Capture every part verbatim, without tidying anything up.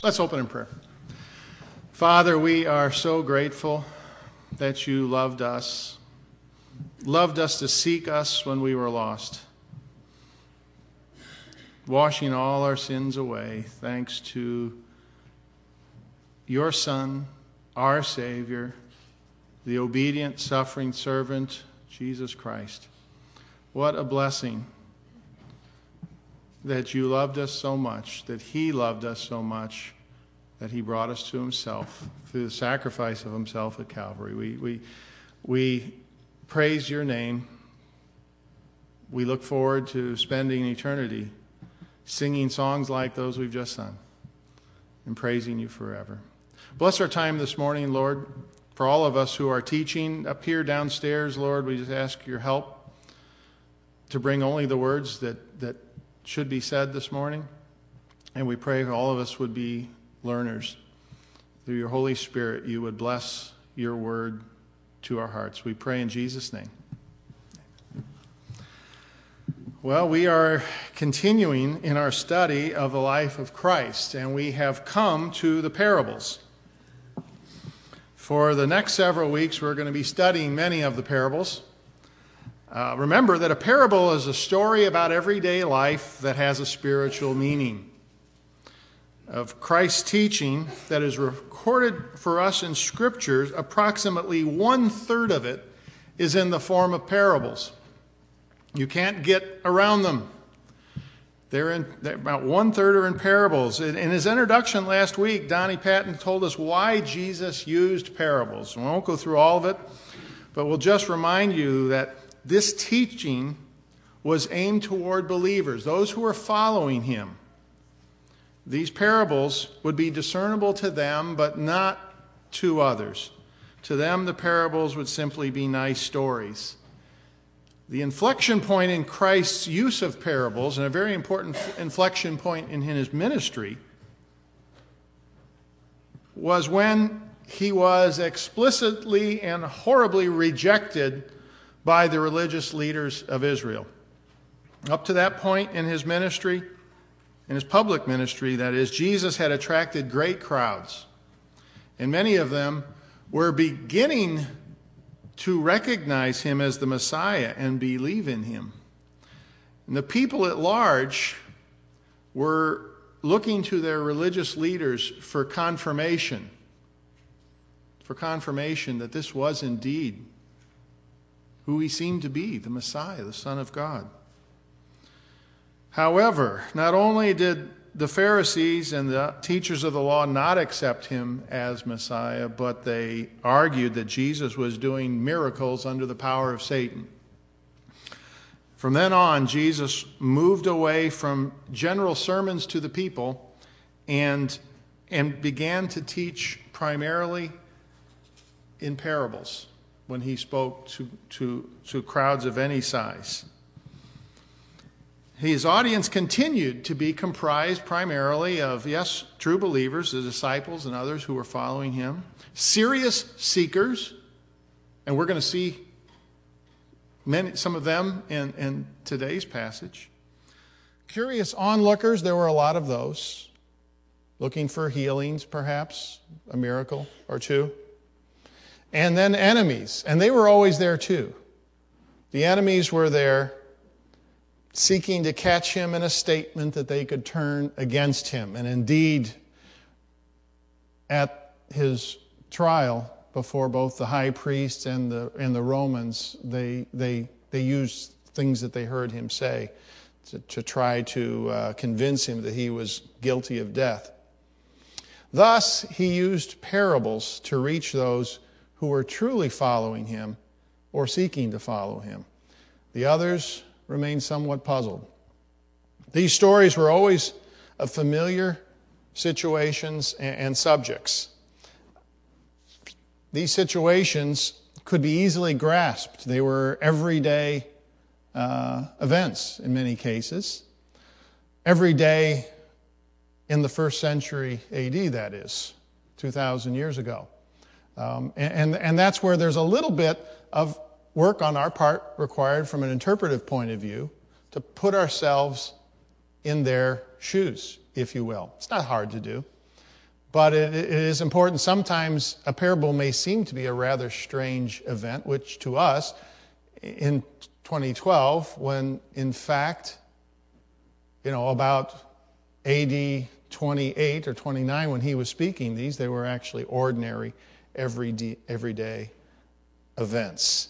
Let's open in prayer. Father, we are so grateful that you loved us, loved us to seek us when we were lost, washing all our sins away thanks to your Son, our Savior, the obedient, suffering servant, Jesus Christ. What a blessing that you loved us so much, that he loved us so much, that he brought us to himself through the sacrifice of himself at Calvary. We, we, we praise your name. We look forward to spending eternity singing songs like those we've just sung and praising you forever. Bless our time this morning, Lord. For all of us who are teaching up here downstairs, Lord, we just ask your help to bring only the words that, that should be said this morning. And we pray all of us would be learners. Through your Holy Spirit, you would bless your word to our hearts. We pray in Jesus' name. Well, we are continuing in our study of the life of Christ, and we have come to the parables. For the next several weeks, we're going to be studying many of the parables. Uh, remember that a parable is a story about everyday life that has a spiritual meaning. Of Christ's teaching that is recorded for us in Scriptures, approximately one-third of it is in the form of parables. You can't get around them. They're in they're about one-third are in parables. In, in his introduction last week, Donnie Patton told us why Jesus used parables. We won't go through all of it, but we'll just remind you that this teaching was aimed toward believers, those who are following him. These parables would be discernible to them, but not to others. To them, the parables would simply be nice stories. The inflection point in Christ's use of parables, and a very important inflection point in his ministry, was when he was explicitly and horribly rejected by the religious leaders of Israel. Up to that point in his ministry, in his public ministry, that is, Jesus had attracted great crowds. And many of them were beginning to recognize him as the Messiah and believe in him. And the people at large were looking to their religious leaders for confirmation, for confirmation that this was indeed who he seemed to be, the Messiah, the Son of God. However, not only did the Pharisees and the teachers of the law not accept him as Messiah, but they argued that Jesus was doing miracles under the power of Satan. From then on, Jesus moved away from general sermons to the people and, and began to teach primarily in parables when he spoke to, to, to crowds of any size. His audience continued to be comprised primarily of, yes, true believers, the disciples and others who were following him, serious seekers, and we're going to see many, some of them in, in today's passage. Curious onlookers, there were a lot of those, looking for healings, perhaps, a miracle or two. And then enemies, and they were always there too. The enemies were there, seeking to catch him in a statement that they could turn against him. And indeed, at his trial before both the high priest and the and the Romans, they they they used things that they heard him say to, to try to uh, convince him that he was guilty of death. Thus, he used parables to reach those who were truly following him or seeking to follow him. The others remained somewhat puzzled. These stories were always of familiar situations and subjects. These situations could be easily grasped. They were everyday uh, events in many cases. Every day in the first century A D, that is, two thousand years ago. Um, and, and, and that's where there's a little bit of work on our part required from an interpretive point of view to put ourselves in their shoes, if you will. It's not hard to do. But it, it is important. Sometimes a parable may seem to be a rather strange event, which to us in twenty twelve, when in fact, you know, about A D twenty-eight or twenty-nine, when he was speaking these, they were actually ordinary, everyday, everyday events.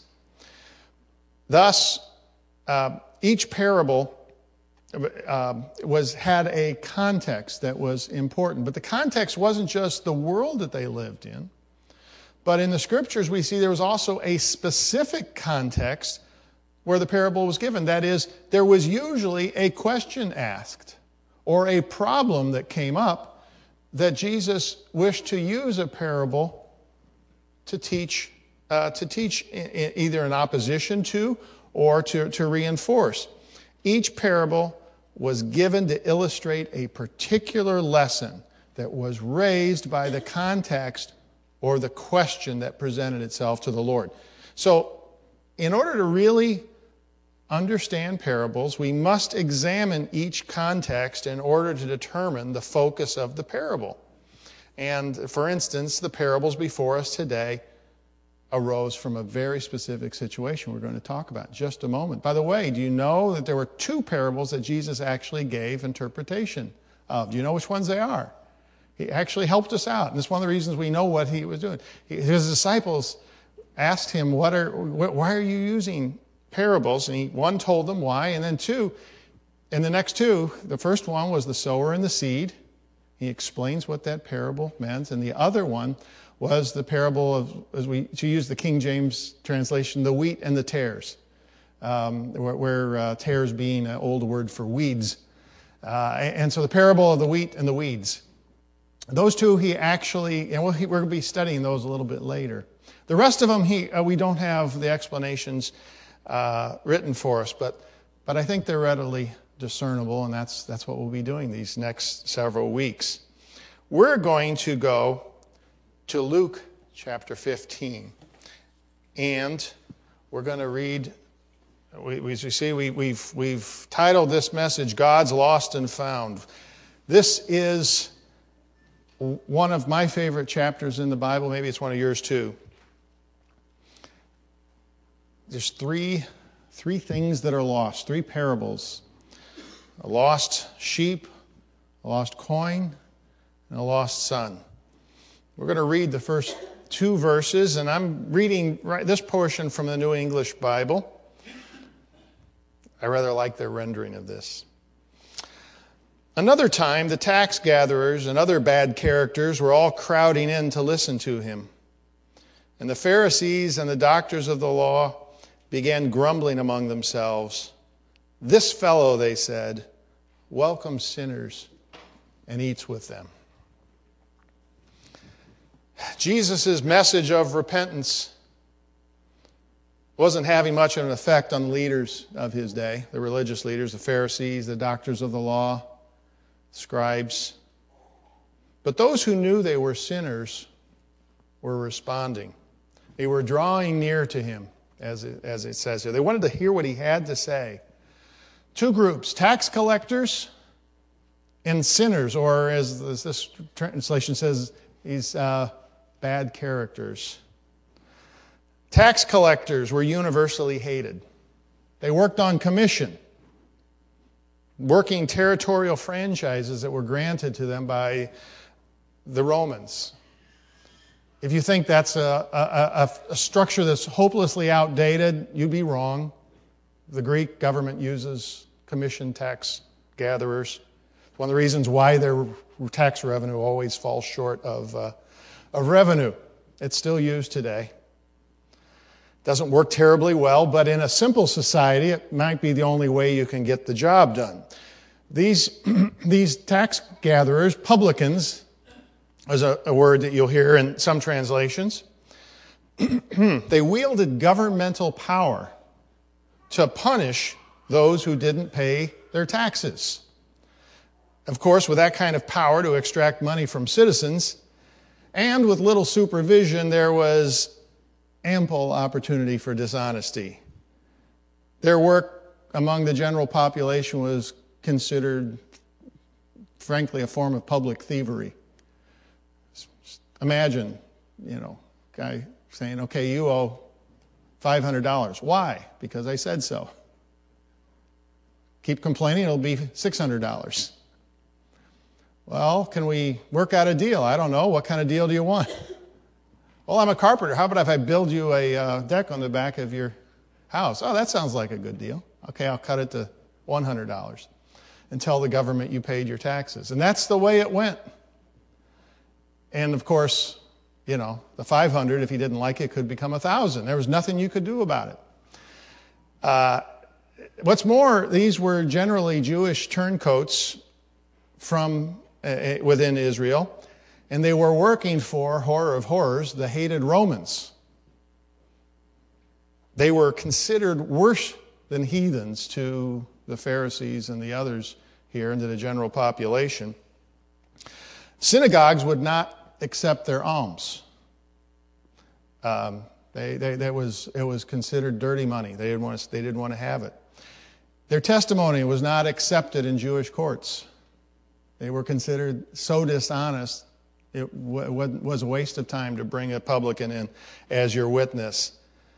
Thus, uh, each parable uh, was had a context that was important. But the context wasn't just the world that they lived in, but in the Scriptures we see there was also a specific context where the parable was given. That is, there was usually a question asked or a problem that came up that Jesus wished to use a parable to teach, uh, to teach either in opposition to or to, to reinforce. Each parable was given to illustrate a particular lesson that was raised by the context or the question that presented itself to the Lord. So, in order to really understand parables, we must examine each context in order to determine the focus of the parable. And for instance, the parables before us today arose from a very specific situation we're going to talk about in just a moment. By the way, do you know that there were two parables that Jesus actually gave interpretation of? Do you know which ones they are? He actually helped us out, and it's one of the reasons we know what he was doing. His disciples asked him, "What are? Why are you using parables?" And he, one, told them why, and then two, in the next two, the first one was the sower and the seed. He explains what that parable meant, and the other one was the parable of, as we to use the King James translation, the wheat and the tares, um, where, where uh, tares being an old word for weeds. Uh, and so the parable of the wheat and the weeds. Those two he actually, and we'll, we're going to be studying those a little bit later. The rest of them, he, uh, we don't have the explanations uh, written for us, but but I think they're readily discernible, and that's that's what we'll be doing these next several weeks. We're going to go to Luke chapter fifteen, and we're going to read. We, as you see, we, we've we've titled this message "God's Lost and Found." This is one of my favorite chapters in the Bible. Maybe it's one of yours too. There's three three things that are lost, three parables: a lost sheep, a lost coin, and a lost son. We're going to read the first two verses, and I'm reading right, this portion from the New English Bible. I rather like their rendering of this. Another time, the tax gatherers and other bad characters were all crowding in to listen to him. And the Pharisees and the doctors of the law began grumbling among themselves. "This fellow," they said, "welcomes sinners and eats with them." Jesus' message of repentance wasn't having much of an effect on the leaders of his day, the religious leaders, the Pharisees, the doctors of the law, scribes. But those who knew they were sinners were responding. They were drawing near to him, as it, as it says here. They wanted to hear what he had to say. Two groups, tax collectors and sinners, or as this translation says, these uh, bad characters. Tax collectors were universally hated. They worked on commission, working territorial franchises that were granted to them by the Romans. If you think that's a, a, a, a structure that's hopelessly outdated, you'd be wrong. The Greek government uses commission tax gatherers. It's one of the reasons why their tax revenue always falls short of, uh, of revenue. It's still used today. Doesn't work terribly well, but in a simple society, it might be the only way you can get the job done. These, these tax gatherers, publicans, is a, a word that you'll hear in some translations. They wielded governmental power to punish those who didn't pay their taxes. Of course, with that kind of power to extract money from citizens, and with little supervision, there was ample opportunity for dishonesty. Their work among the general population was considered, frankly, a form of public thievery. Imagine, you know, guy saying, okay, you owe five hundred dollars. Why? Because I said so. Keep complaining, it'll be six hundred dollars. Well, can we work out a deal? I don't know. What kind of deal do you want? Well, I'm a carpenter. How about if I build you a uh, deck on the back of your house? Oh, that sounds like a good deal. Okay, I'll cut it to one hundred dollars and tell the government you paid your taxes. And that's the way it went. And of course, you know, the five hundred, if he didn't like it, could become one thousand. There was nothing you could do about it. Uh, what's more, these were generally Jewish turncoats from uh, within Israel, and they were working for, horror of horrors, the hated Romans. They were considered worse than heathens to the Pharisees and the others here, and to the general population. Synagogues would not accept their alms. Um, they, they, that was, it was considered dirty money. They didn't want to, they didn't want to have it. Their testimony was not accepted in Jewish courts. They were considered so dishonest, it w- was a waste of time to bring a publican in as your witness.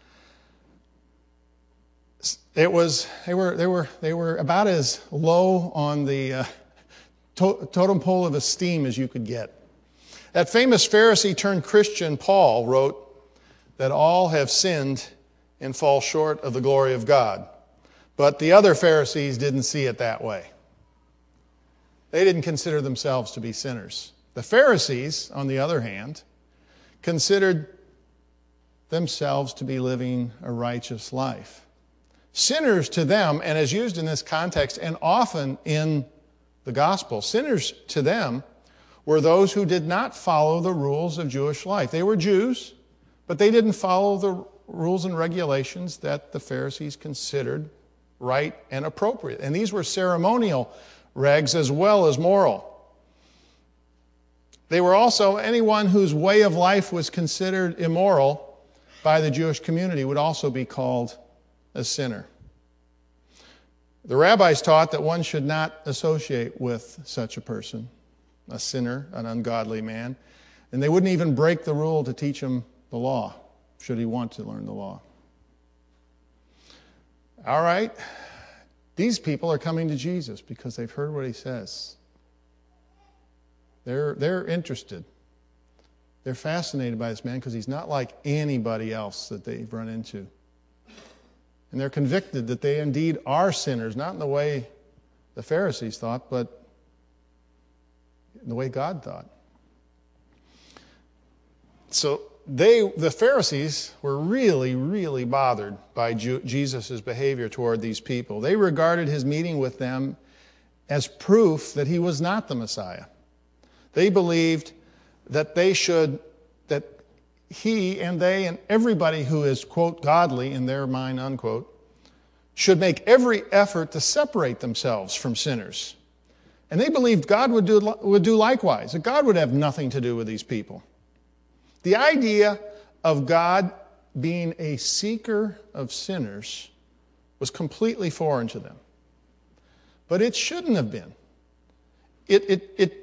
It was, they were, they were, they were about as low on the uh, to- totem pole of esteem as you could get. That famous Pharisee turned Christian Paul wrote that all have sinned and fall short of the glory of God. But the other Pharisees didn't see it that way. They didn't consider themselves to be sinners. The Pharisees, on the other hand, considered themselves to be living a righteous life. Sinners to them, and as used in this context and often in the gospel, sinners to them were those who did not follow the rules of Jewish life. They were Jews, but they didn't follow the rules and regulations that the Pharisees considered right and appropriate. And these were ceremonial regs as well as moral. They were also, anyone whose way of life was considered immoral by the Jewish community would also be called a sinner. The rabbis taught that one should not associate with such a person, a sinner, an ungodly man, and they wouldn't even break the rule to teach him the law, should he want to learn the law. All right, these people are coming to Jesus because they've heard what he says. They're, they're interested. They're fascinated by this man because he's not like anybody else that they've run into. And they're convicted that they indeed are sinners, not in the way the Pharisees thought, but in the way God thought. So they, the Pharisees were really, really bothered by Jesus' behavior toward these people. They regarded his meeting with them as proof that he was not the Messiah. They believed that they should, that he and they and everybody who is, quote, godly in their mind, unquote, should make every effort to separate themselves from sinners. And they believed God would do, would do likewise, that God would have nothing to do with these people. The idea of God being a seeker of sinners was completely foreign to them. But it shouldn't have been. It, it, it,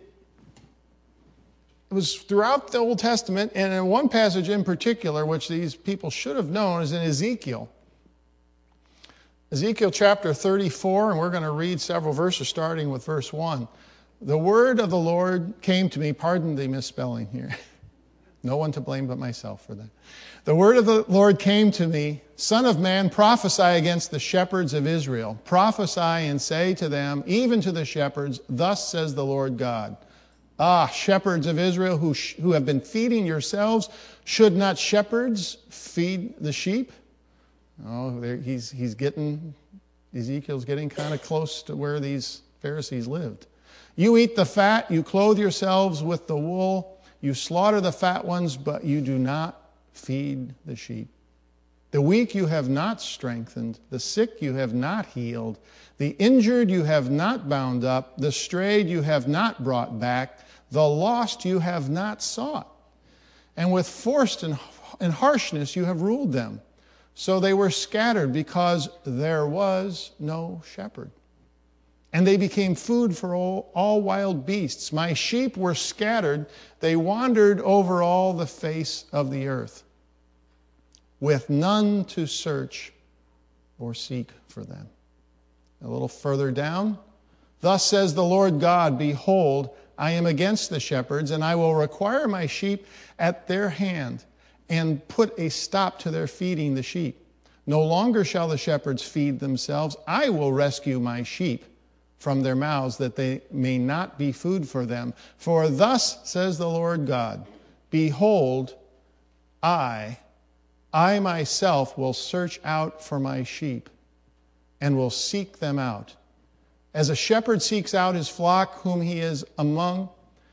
it was throughout the Old Testament, and in one passage in particular, which these people should have known, is in Ezekiel. Ezekiel chapter thirty-four, and we're going to read several verses starting with verse one. The word of the Lord came to me, pardon the misspelling here. No one to blame but myself for that. The word of the Lord came to me, Son of man, prophesy against the shepherds of Israel. Prophesy and say to them, even to the shepherds, thus says the Lord God. Ah, shepherds of Israel who, sh- who have been feeding yourselves, should not shepherds feed the sheep? Oh, he's, he's getting, Ezekiel's getting kind of close to where these Pharisees lived. You eat the fat, you clothe yourselves with the wool, you slaughter the fat ones, but you do not feed the sheep. The weak you have not strengthened, the sick you have not healed, the injured you have not bound up, the strayed you have not brought back, the lost you have not sought. And with force and, and harshness you have ruled them. So they were scattered because there was no shepherd. and they became food for all, all wild beasts. My sheep were scattered. They wandered over all the face of the earth, with none to search or seek for them. A little further down, thus says the Lord God, behold, I am against the shepherds, and I will require my sheep at their hand, and put a stop to their feeding the sheep. No longer shall the shepherds feed themselves. I will rescue my sheep from their mouths, that they may not be food for them. For thus says the Lord God, behold, I, I myself will search out for my sheep, and will seek them out. As a shepherd seeks out his flock whom he is among,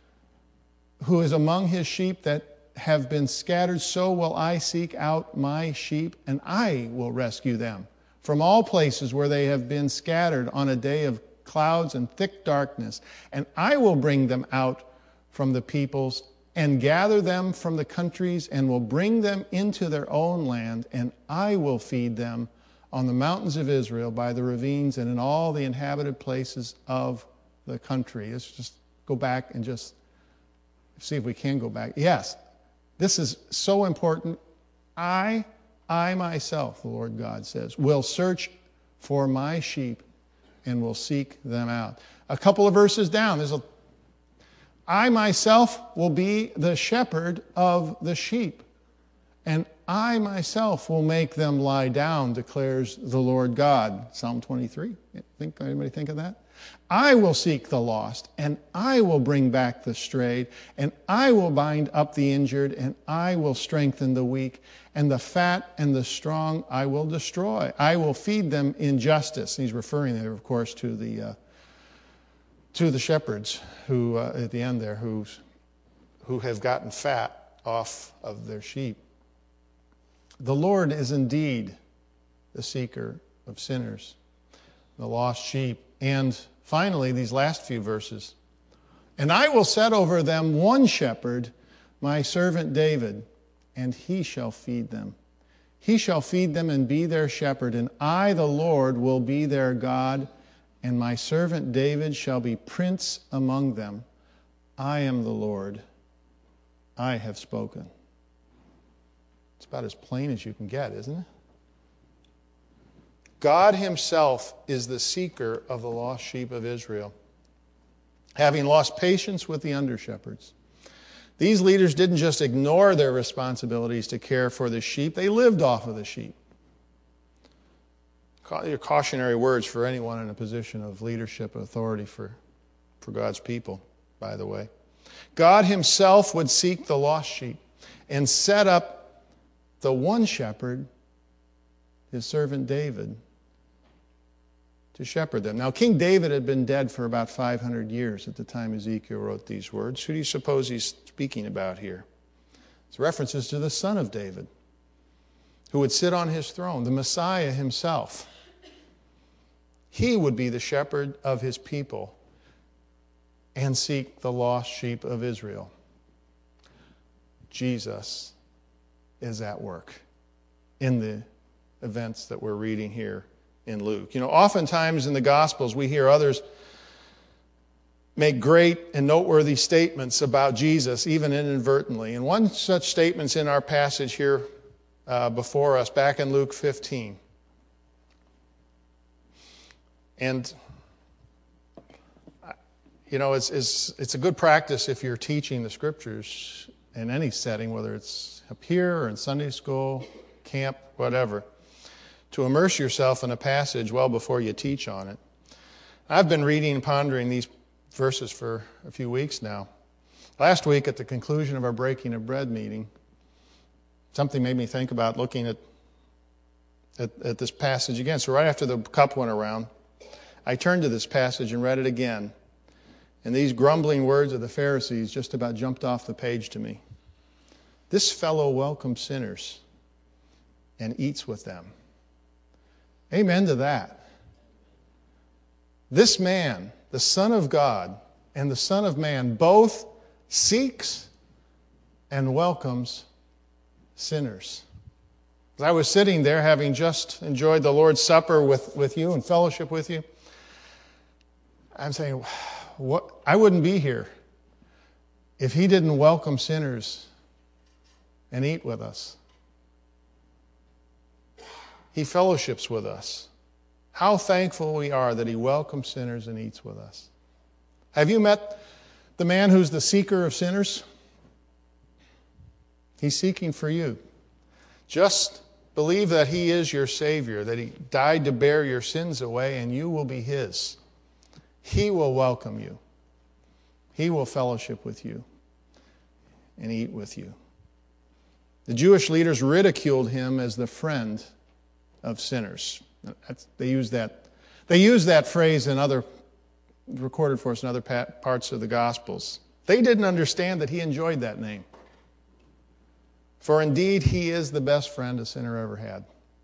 who is among his sheep that have been scattered, so will I seek out my sheep, and I will rescue them from all places where they have been scattered on a day of clouds and thick darkness. And I will bring them out from the peoples and gather them from the countries, and will bring them into their own land, and I will feed them on the mountains of Israel, by the ravines, and in all the inhabited places of the country. Let's just go back and just see if we can go back. Yes, this is so important. I, I myself, the Lord God says, will search for my sheep and will seek them out. A couple of verses down, there's a, I myself will be the shepherd of the sheep, and I myself will make them lie down, declares the Lord God. Psalm twenty-three. Think anybody think of that? I will seek the lost, and I will bring back the strayed, and I will bind up the injured, and I will strengthen the weak, and the fat and the strong I will destroy. I will feed them in justice. He's referring there, of course, to the uh, to the shepherds who uh, at the end there who's who have gotten fat off of their sheep. The Lord is indeed the seeker of sinners, the lost sheep. And finally, these last few verses. And I will set over them one shepherd, my servant David, and he shall feed them. He shall feed them and be their shepherd, and I, the Lord, will be their God, and my servant David shall be prince among them. I am the Lord. I have spoken. It's about as plain as you can get, isn't it? God himself is the seeker of the lost sheep of Israel, having lost patience with the under-shepherds. These leaders didn't just ignore their responsibilities to care for the sheep, they lived off of the sheep. Your cautionary words for anyone in a position of leadership authority for, for God's people, by the way. God himself would seek the lost sheep and set up the one shepherd, his servant David, to shepherd them. Now, King David had been dead for about five hundred years at the time Ezekiel wrote these words. Who do you suppose he's speaking about here? It's references to the son of David, who would sit on his throne, the Messiah himself. He would be the shepherd of his people and seek the lost sheep of Israel. Jesus is at work in the events that we're reading here in Luke. You know, oftentimes in the Gospels we hear others make great and noteworthy statements about Jesus, even inadvertently. And one such statement's in our passage here uh, before us, back in Luke fifteen. And, you know, it's, it's, it's a good practice if you're teaching the Scriptures in any setting, whether it's up here or in Sunday school, camp, whatever, to immerse yourself in a passage well before you teach on it. I've been reading and pondering these verses for a few weeks now. Last week at the conclusion of our Breaking of Bread meeting, something made me think about looking at, at, at this passage again. So right after the cup went around, I turned to this passage and read it again. And these grumbling words of the Pharisees just about jumped off the page to me. This fellow welcomes sinners and eats with them. Amen to that. This man, the Son of God and the Son of Man, both seeks and welcomes sinners. As I was sitting there, having just enjoyed the Lord's Supper with, with you and fellowship with you, I'm saying, what? I wouldn't be here if he didn't welcome sinners and eat with us. He fellowships with us. How thankful we are that he welcomes sinners and eats with us. Have you met the man who's the seeker of sinners? He's seeking for you. Just believe that he is your Savior, that he died to bear your sins away, and you will be his. He will welcome you. He will fellowship with you and eat with you. The Jewish leaders ridiculed him as the friend of sinners. That's, they use that. They use that phrase in other recorded for us in other parts of the Gospels. They didn't understand that he enjoyed that name. For indeed, he is the best friend a sinner ever had.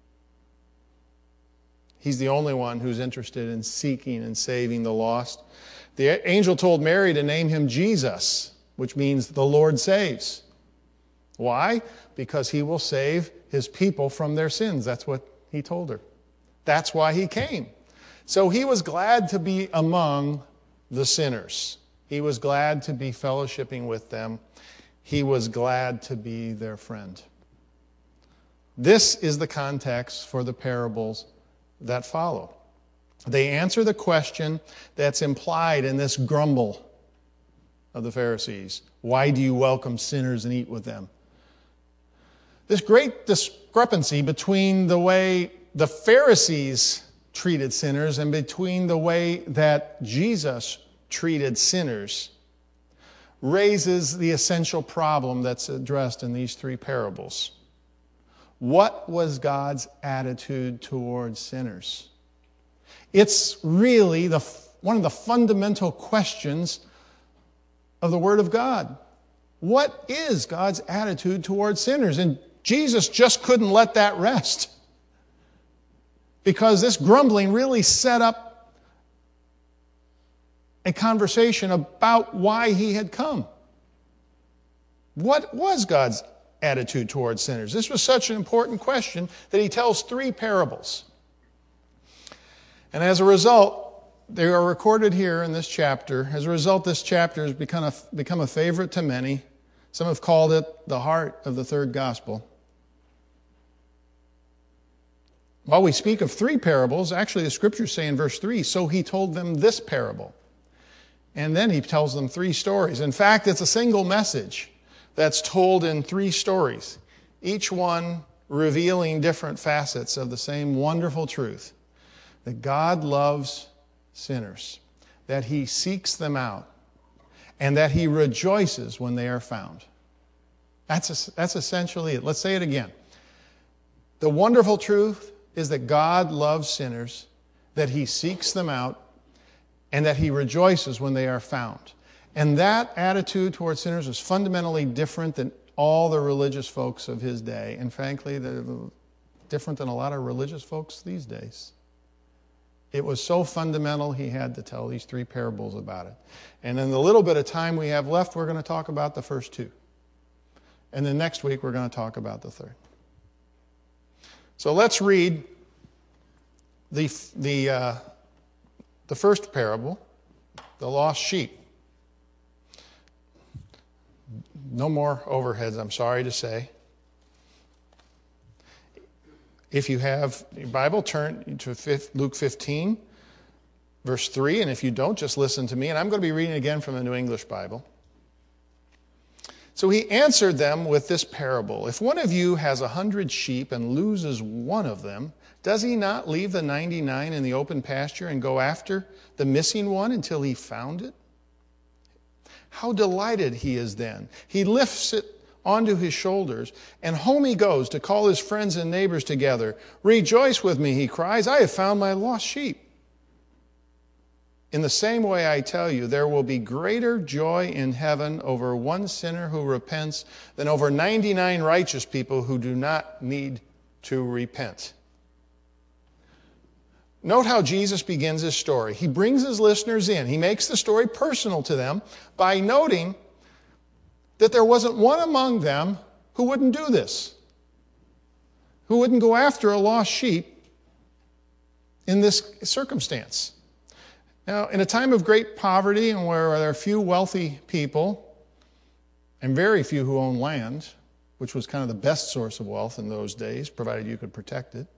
He's the only one who's interested in seeking and saving the lost. The angel told Mary to name him Jesus, which means the Lord saves. Why? Because he will save his people from their sins. That's what he told her. That's why he came. So he was glad to be among the sinners. He was glad to be fellowshipping with them. He was glad to be their friend. This is the context for the parables that follow. They answer the question that's implied in this grumble of the Pharisees. Why do you welcome sinners and eat with them? This great discrepancy between the way the Pharisees treated sinners and between the way that Jesus treated sinners raises the essential problem that's addressed in these three parables. What was God's attitude towards sinners? It's really the, one of the fundamental questions of the Word of God. What is God's attitude towards sinners? And Jesus just couldn't let that rest, because this grumbling really set up a conversation about why he had come. What was God's attitude towards sinners? This was such an important question that he tells three parables. And as a result, they are recorded here in this chapter. As a result, this chapter has become a, become a favorite to many. Some have called it the heart of the third gospel. While we speak of three parables, actually the scriptures say in verse three, so he told them this parable. And then he tells them three stories. In fact, it's a single message that's told in three stories, each one revealing different facets of the same wonderful truth, that God loves sinners, that he seeks them out, and that he rejoices when they are found. That's, that's essentially it. Let's say it again. The wonderful truth is that God loves sinners, that he seeks them out, and that he rejoices when they are found. And that attitude towards sinners is fundamentally different than all the religious folks of his day. And frankly, they're different than a lot of religious folks these days. It was so fundamental, he had to tell these three parables about it. And in the little bit of time we have left, we're going to talk about the first two. And then next week, we're going to talk about the third. So let's read the, the, uh, the first parable, the lost sheep. No more overheads, I'm sorry to say. If you have your Bible, turn to Luke fifteen, verse three. And if you don't, just listen to me. And I'm going to be reading again from the New English Bible. So he answered them with this parable. If one of you has a hundred sheep and loses one of them, does he not leave the ninety-nine in the open pasture and go after the missing one until he found it? How delighted he is then. He lifts it onto his shoulders, and home he goes to call his friends and neighbors together. Rejoice with me, he cries, I have found my lost sheep. In the same way, I tell you, there will be greater joy in heaven over one sinner who repents than over ninety-nine righteous people who do not need to repent. Note how Jesus begins his story. He brings his listeners in. He makes the story personal to them by noting that there wasn't one among them who wouldn't do this, who wouldn't go after a lost sheep in this circumstance. Now, in a time of great poverty and where there are few wealthy people and very few who own land, which was kind of the best source of wealth in those days, provided you could protect it,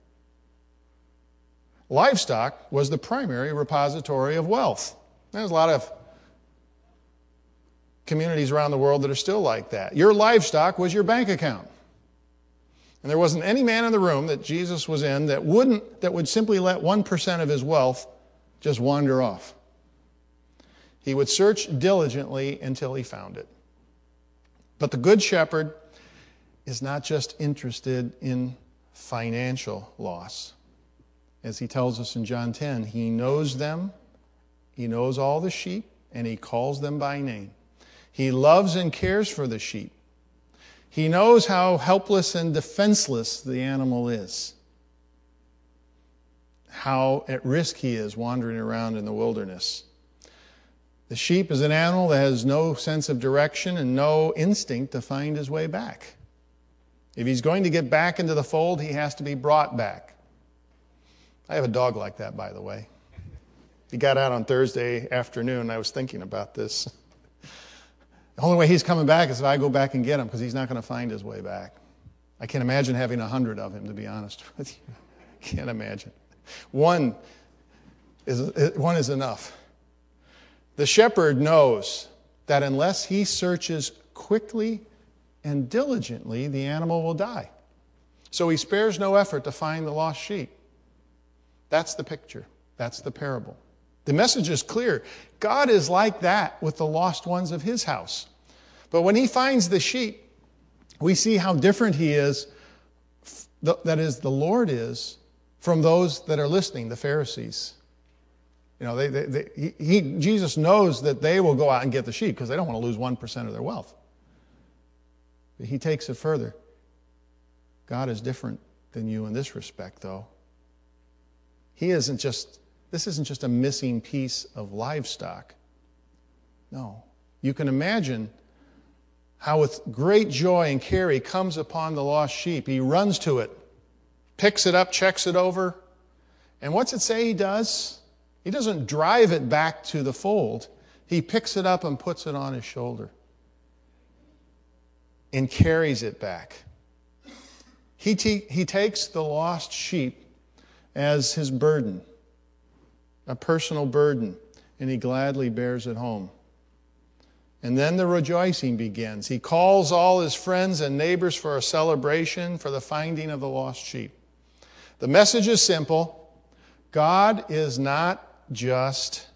livestock was the primary repository of wealth. There's a lot of communities around the world that are still like that. Your livestock was your bank account. And there wasn't any man in the room that Jesus was in that wouldn't, that would simply let one percent of his wealth just wander off. He would search diligently until he found it. But the Good Shepherd is not just interested in financial loss. As he tells us in John ten, he knows them, he knows all the sheep, and he calls them by name. He loves and cares for the sheep. He knows how helpless and defenseless the animal is, how at risk he is wandering around in the wilderness. The sheep is an animal that has no sense of direction and no instinct to find his way back. If he's going to get back into the fold, he has to be brought back. I have a dog like that, by the way. He got out on Thursday afternoon, and I was thinking about this. The only way he's coming back is if I go back and get him, because he's not going to find his way back. I can't imagine having a hundred of him, to be honest with you. I can't imagine. One is, one is enough. The shepherd knows that unless he searches quickly and diligently, the animal will die. So he spares no effort to find the lost sheep. That's the picture. That's the parable. The message is clear. God is like that with the lost ones of his house. But when he finds the sheep, we see how different he is, that is, the Lord is, from those that are listening, the Pharisees. You know, they, they, they, he, Jesus knows that they will go out and get the sheep because they don't want to lose one percent of their wealth. But he takes it further. God is different than you in this respect, though. He isn't just, this isn't just a missing piece of livestock. No. You can imagine how with great joy and care he comes upon the lost sheep. He runs to it, picks it up, checks it over. And what's it say he does? He doesn't drive it back to the fold. He picks it up and puts it on his shoulder and carries it back. He, te- he takes the lost sheep as his burden, a personal burden, and he gladly bears it home. And then the rejoicing begins. He calls all his friends and neighbors for a celebration for the finding of the lost sheep. The message is simple. God is not just,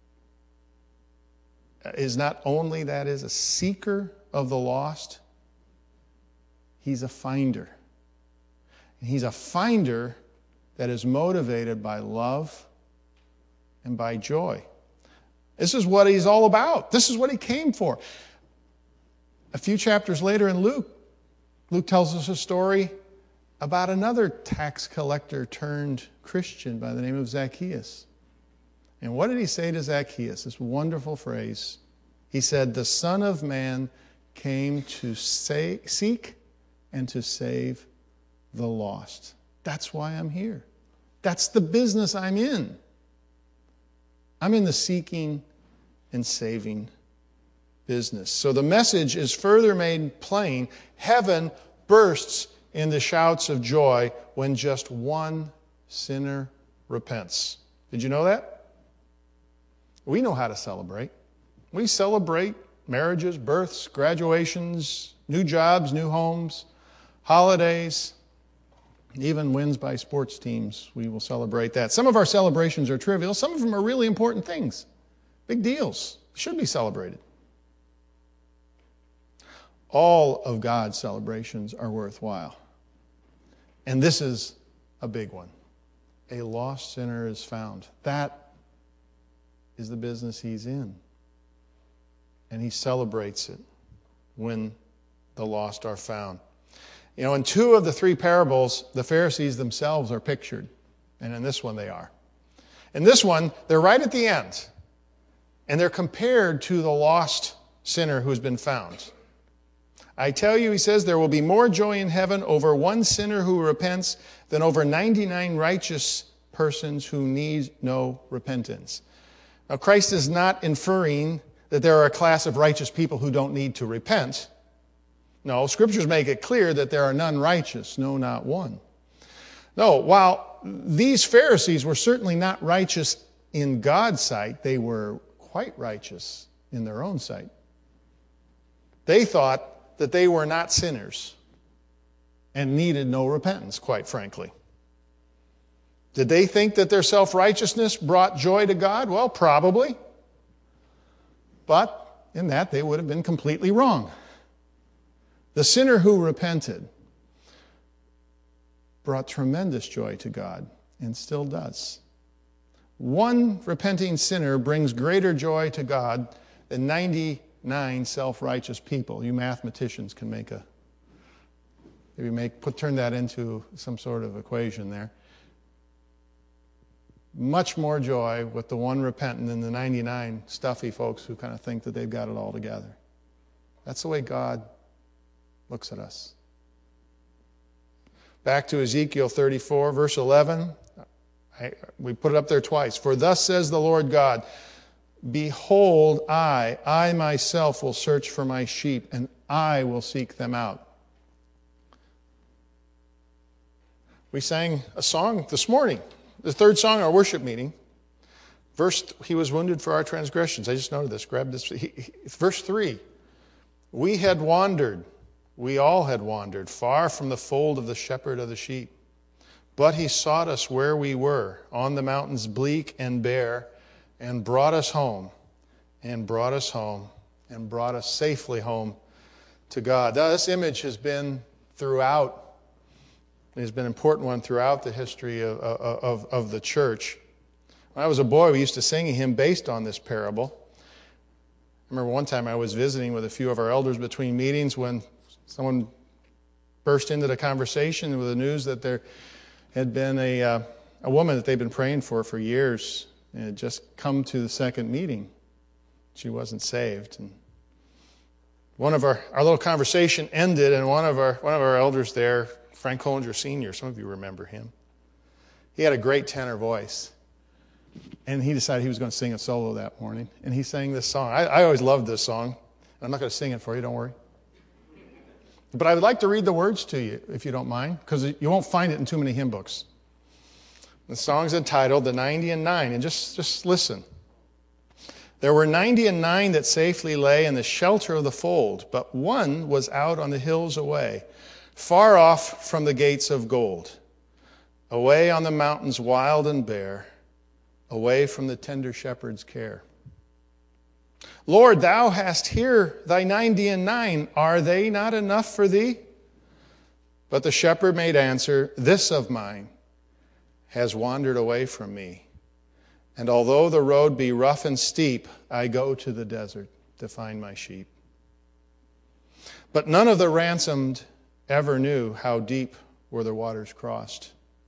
is not only, that is, a seeker of the lost, he's a finder. And he's a finder that is motivated by love and by joy. This is what he's all about. This is what he came for. A few chapters later in Luke, Luke tells us a story about another tax collector turned Christian by the name of Zacchaeus. And what did he say to Zacchaeus? This wonderful phrase. He said, "The Son of Man came to say, seek and to save the lost." That's why I'm here. That's the business I'm in. I'm in the seeking and saving business. So the message is further made plain. Heaven bursts into shouts of joy when just one sinner repents. Did you know that? We know how to celebrate. We celebrate marriages, births, graduations, new jobs, new homes, holidays, even wins by sports teams. We will celebrate that. Some of our celebrations are trivial. Some of them are really important things. Big deals. Should be celebrated. All of God's celebrations are worthwhile. And this is a big one. A lost sinner is found. That is the business he's in. And he celebrates it when the lost are found. You know, in two of the three parables, the Pharisees themselves are pictured. And in this one, they are. In this one, they're right at the end. And they're compared to the lost sinner who's been found. I tell you, he says, there will be more joy in heaven over one sinner who repents than over ninety-nine righteous persons who need no repentance. Now, Christ is not inferring that there are a class of righteous people who don't need to repent. No, Scriptures make it clear that there are none righteous, no, not one. No, while these Pharisees were certainly not righteous in God's sight, they were quite righteous in their own sight. They thought that they were not sinners and needed no repentance, quite frankly. Did they think that their self-righteousness brought joy to God? Well, probably. But in that, they would have been completely wrong. The sinner who repented brought tremendous joy to God and still does. One repenting sinner brings greater joy to God than ninety-nine self-righteous people. You mathematicians can make a, maybe make, put, turn that into some sort of equation there. Much more joy with the one repentant than the ninety-nine stuffy folks who kind of think that they've got it all together. That's the way God looks at us. Back to Ezekiel thirty-four, verse eleven. I, we put it up there twice. For thus says the Lord God, behold, I, I myself will search for my sheep, and I will seek them out. We sang a song this morning, the third song in our worship meeting. Verse, he was wounded for our transgressions. I just noted this. Grab this. He, he, verse three. We had wandered. We all had wandered far from the fold of the shepherd of the sheep. But he sought us where we were, on the mountains bleak and bare, and brought us home, and brought us home, and brought us safely home to God. Now, this image has been throughout, it has been an important one throughout the history of, of, of the church. When I was a boy, we used to sing a hymn based on this parable. I remember one time I was visiting with a few of our elders between meetings when someone burst into the conversation with the news that there had been a, uh, a woman that they'd been praying for for years and had just come to the second meeting. She wasn't saved. And one of our, our little conversation ended, and one of our one of our elders there, Frank Hollinger Senior, some of you remember him, he had a great tenor voice. And he decided he was going to sing a solo that morning. And he sang this song. I, I always loved this song. I'm not going to sing it for you, don't worry. But I would like to read the words to you, if you don't mind, because you won't find it in too many hymn books. The song's entitled, The Ninety and Nine, and just, just listen. There were ninety and nine that safely lay in the shelter of the fold, but one was out on the hills away, far off from the gates of gold, away on the mountains wild and bare, away from the tender shepherd's care. Lord, thou hast here thy ninety and nine. Are they not enough for thee? But the shepherd made answer, this of mine has wandered away from me. And although the road be rough and steep, I go to the desert to find my sheep. But none of the ransomed ever knew how deep were the waters crossed,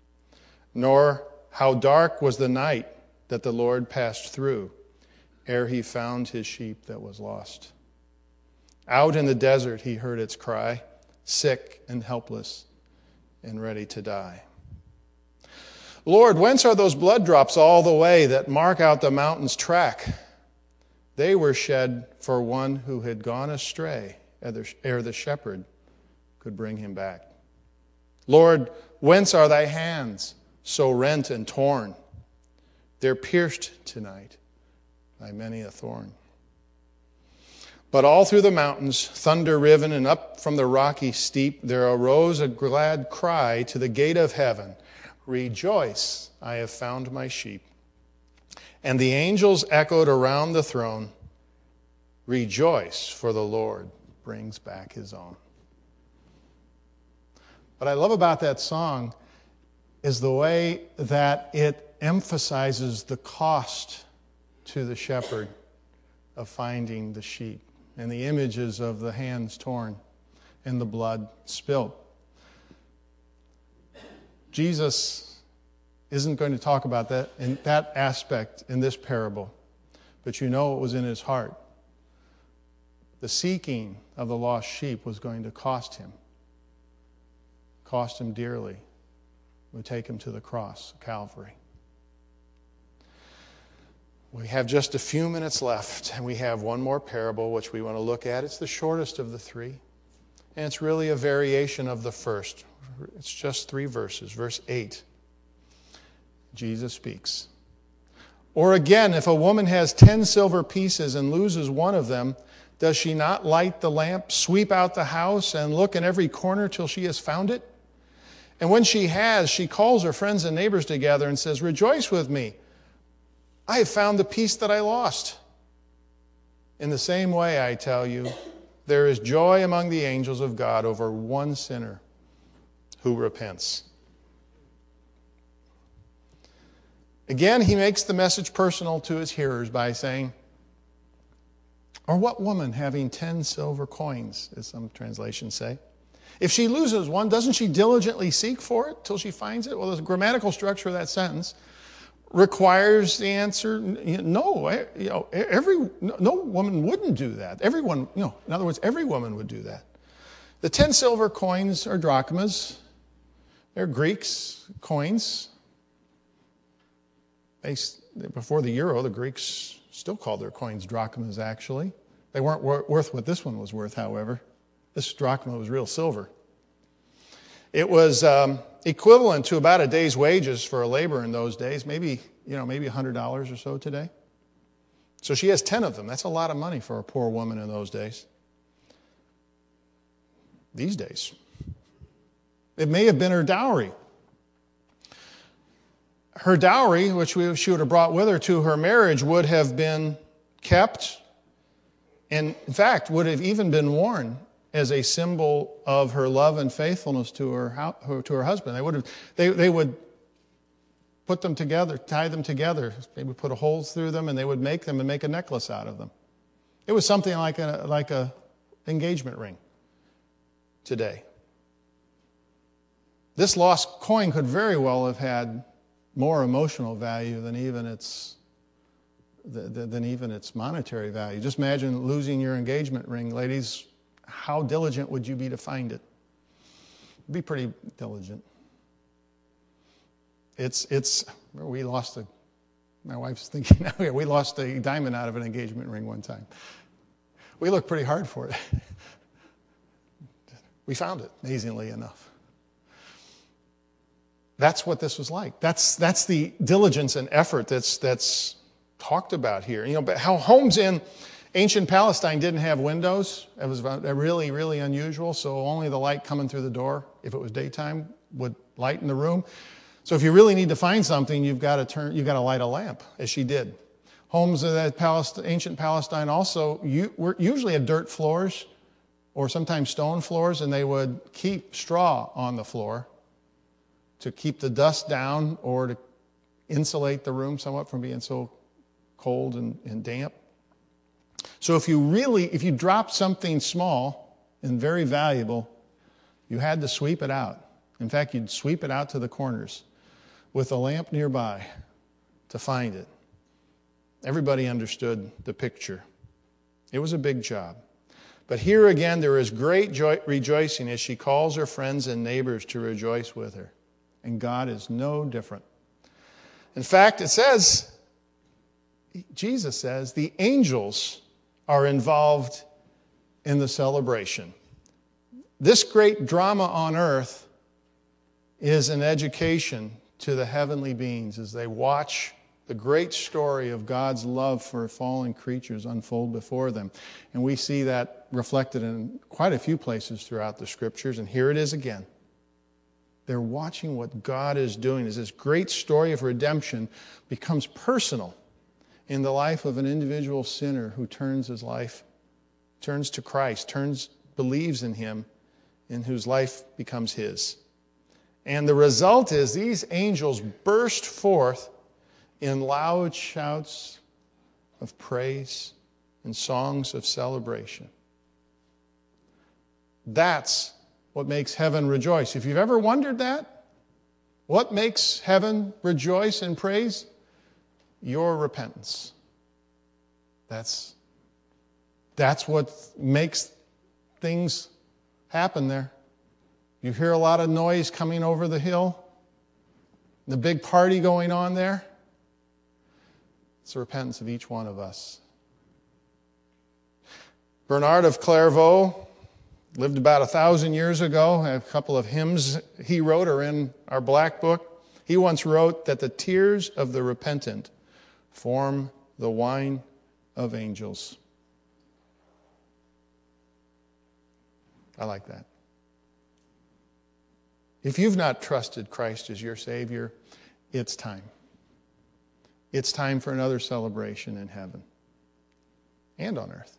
nor how dark was the night that the Lord passed through, ere he found his sheep that was lost. Out in the desert he heard its cry, sick and helpless and ready to die. Lord, whence are those blood drops all the way that mark out the mountain's track? They were shed for one who had gone astray, ere the shepherd could bring him back. Lord, whence are thy hands so rent and torn? They're pierced tonight by many a thorn. But all through the mountains, thunder-riven, and up from the rocky steep, there arose a glad cry to the gate of heaven, rejoice, I have found my sheep. And the angels echoed around the throne, rejoice, for the Lord brings back his own. What I love about that song is the way that it emphasizes the cost to the shepherd of finding the sheep, and the images of the hands torn and the blood spilled. Jesus isn't going to talk about that in that aspect in this parable, but you know it was in his heart. The seeking of the lost sheep was going to cost him, cost him dearly. It would take him to the cross, Calvary. We have just a few minutes left, and we have one more parable which we want to look at. It's the shortest of the three, and it's really a variation of the first. It's just three verses. Verse eight, Jesus speaks. Or again, if a woman has ten silver pieces and loses one of them, does she not light the lamp, sweep out the house, and look in every corner till she has found it? And when she has, she calls her friends and neighbors together and says, "Rejoice with me. I have found the piece that I lost." In the same way, I tell you, there is joy among the angels of God over one sinner who repents. Again, he makes the message personal to his hearers by saying, or what woman having ten silver coins, as some translations say, if she loses one, doesn't she diligently seek for it till she finds it? Well, the grammatical structure of that sentence requires the answer, no. You know, every, no woman wouldn't do that. Everyone, you know, in other words, every woman would do that. The ten silver coins are drachmas. They're Greeks coins. They, before the euro, the Greeks still called their coins drachmas, actually. They weren't worth what this one was worth, however. This drachma was real silver. It was um, equivalent to about a day's wages for a laborer in those days, maybe, you know, maybe one hundred dollars or so today. So she has ten of them. That's a lot of money for a poor woman in those days. These days. It may have been her dowry. Her dowry, which she would have brought with her to her marriage, would have been kept, and in fact, would have even been worn as a symbol of her love and faithfulness to her, to her husband. They would have, they, they would put them together, tie them together. They would put holes through them, and they would make them and make a necklace out of them. It was something like a like a engagement ring today. This lost coin could very well have had more emotional value than even its than even its monetary value. Just imagine losing your engagement ring, ladies. How diligent would you be to find it? Be pretty diligent. It's it's we lost a. My wife's thinking now. We lost a diamond out of an engagement ring one time. We looked pretty hard for it. We found it, amazingly enough. That's what this was like. That's that's the diligence and effort that's that's talked about here. You know, but how homes in ancient Palestine didn't have windows. It was really, really unusual. So only the light coming through the door, if it was daytime, would lighten the room. So if you really need to find something, you've got to turn, you've got to light a lamp, as she did. Homes in that Palestine, ancient Palestine also you, were usually had dirt floors, or sometimes stone floors, and they would keep straw on the floor to keep the dust down or to insulate the room somewhat from being so cold and, and damp. So if you really, if you dropped something small and very valuable, you had to sweep it out. In fact, you'd sweep it out to the corners with a lamp nearby to find it. Everybody understood the picture. It was a big job. But here again, there is great joy, rejoicing as she calls her friends and neighbors to rejoice with her. And God is no different. In fact, it says, Jesus says, the angels are involved in the celebration. This great drama on earth is an education to the heavenly beings as they watch the great story of God's love for fallen creatures unfold before them. And we see that reflected in quite a few places throughout the Scriptures, and here it is again. They're watching what God is doing as this great story of redemption becomes personal in the life of an individual sinner who turns his life, turns to Christ, turns, believes in Him, and whose life becomes his. And the result is these angels burst forth in loud shouts of praise and songs of celebration. That's what makes heaven rejoice. If you've ever wondered that, what makes heaven rejoice and praise? Your repentance. That's, that's what makes things happen there. You hear a lot of noise coming over the hill, the big party going on there. It's the repentance of each one of us. Bernard of Clairvaux lived about a thousand years ago. A couple of hymns he wrote are in our black book. He once wrote that the tears of the repentant form the wine of angels. I like that. If you've not trusted Christ as your Savior, it's time. It's time for another celebration in heaven and on earth.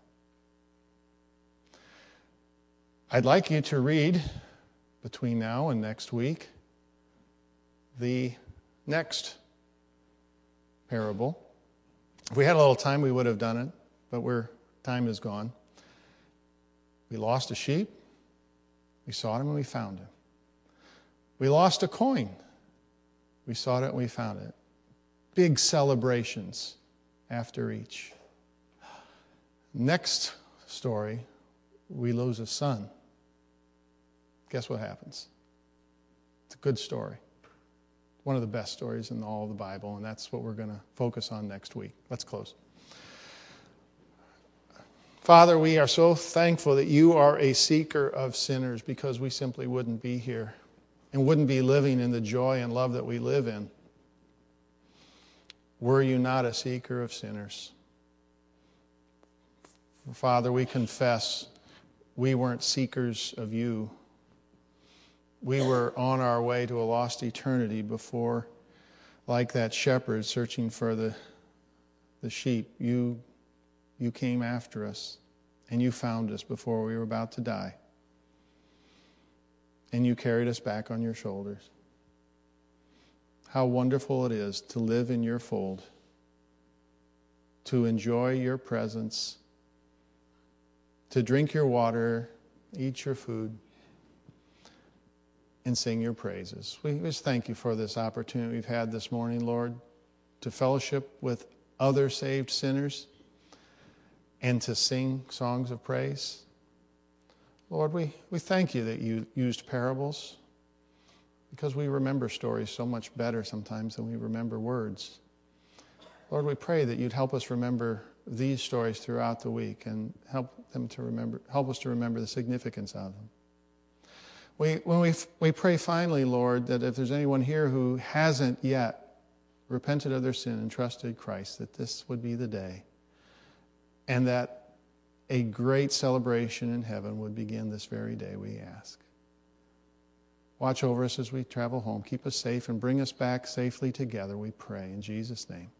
I'd like you to read, between now and next week, the next parable. If we had a little time, we would have done it, but we're, time is gone. We lost a sheep. We sought him and we found him. We lost a coin. We sought it and we found it. Big celebrations after each. Next story, we lose a son. Guess what happens? It's a good story. One of the best stories in all of the Bible, and that's what we're going to focus on next week. Let's close. Father, we are so thankful that you are a seeker of sinners, because we simply wouldn't be here and wouldn't be living in the joy and love that we live in were you not a seeker of sinners. Father, we confess we weren't seekers of you. We were on our way to a lost eternity before, like that shepherd searching for the, the sheep, you, you came after us and you found us before we were about to die. And you carried us back on your shoulders. How wonderful it is to live in your fold, to enjoy your presence, to drink your water, eat your food, and sing your praises. We just thank you for this opportunity we've had this morning, Lord, to fellowship with other saved sinners and to sing songs of praise. Lord, we, we thank you that you used parables, because we remember stories so much better sometimes than we remember words. Lord, we pray that you'd help us remember these stories throughout the week and help them to remember, help us to remember the significance of them. We, when we, we pray finally, Lord, that if there's anyone here who hasn't yet repented of their sin and trusted Christ, that this would be the day, and that a great celebration in heaven would begin this very day, we ask. Watch over us as we travel home. Keep us safe and bring us back safely together, we pray. In Jesus' name.